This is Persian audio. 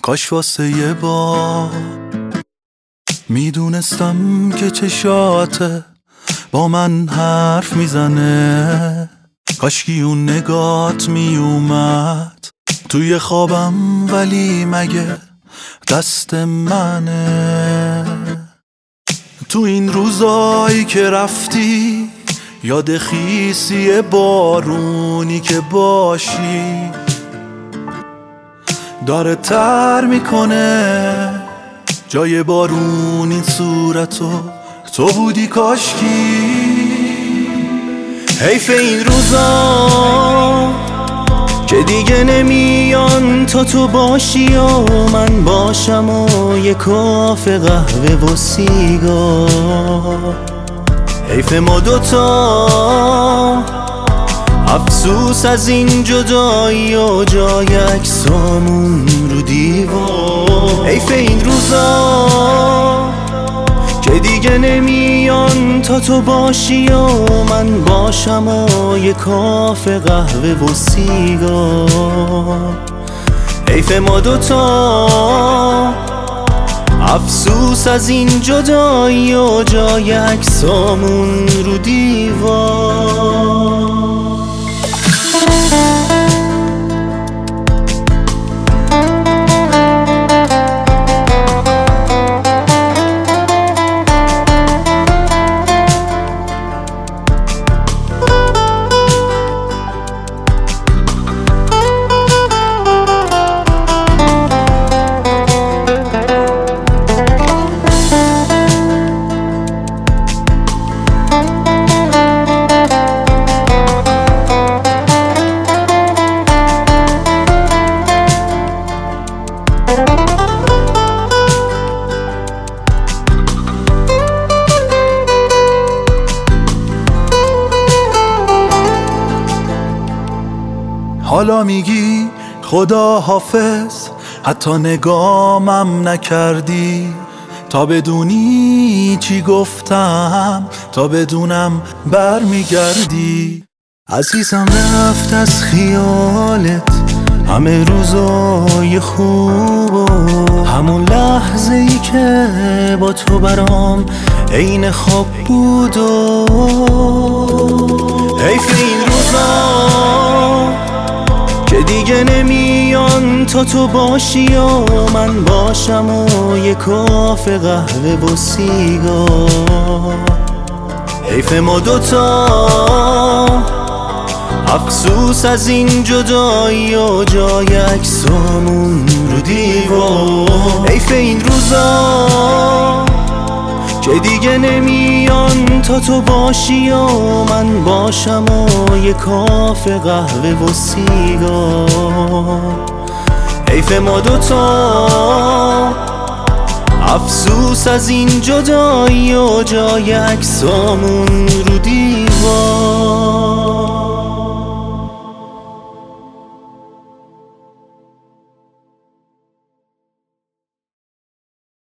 کاش واسه یه بار میدونستم که چشاته با من حرف میزنه، کاشکی اون نگات میومد توی خوابم، ولی مگه دست منه؟ تو این روزایی که رفتی یاد خیسی بارونی که باشی داره تر میکنه جای بارون این صورتو تو بودی کاشکی. حیف این روزا که دیگه نمیان تا تو باشی و من باشم و یه کافه قهوه و سیگار. حیف ما دوتا افسوس از این جدایی و جای عکسامون رو دیوار. حیف این روزا که دیگه نمیان تا تو باشی و من باشم و یه کافه قهوه و سیگار. حیف ما دوتا افسوس از این جدایی و جای عکسامون رو دیوار. حالا میگی خدا حافظ، حتی نگامم نکردی تا بدونی چی گفتم، تا بدونم برمیگردی. عزیزم رفت از خیالت همه روزای خوب و همون لحظه ای که با تو برام عین خواب بود و حیف این روزا که دیگه نمیان تا تو باشی و من باشم و یه کافه قهوه و سیگار. حیف ما دوتا افسوس از این جدایی و جای عکسامون رو دیوار. حیف این روزا که دیگه نمیان تا تو باشی و من باشم و یه کافه قهوه و سیگار. حیف ما دوتا افسوس از این جدایی و جای عکسامون رو دیوار.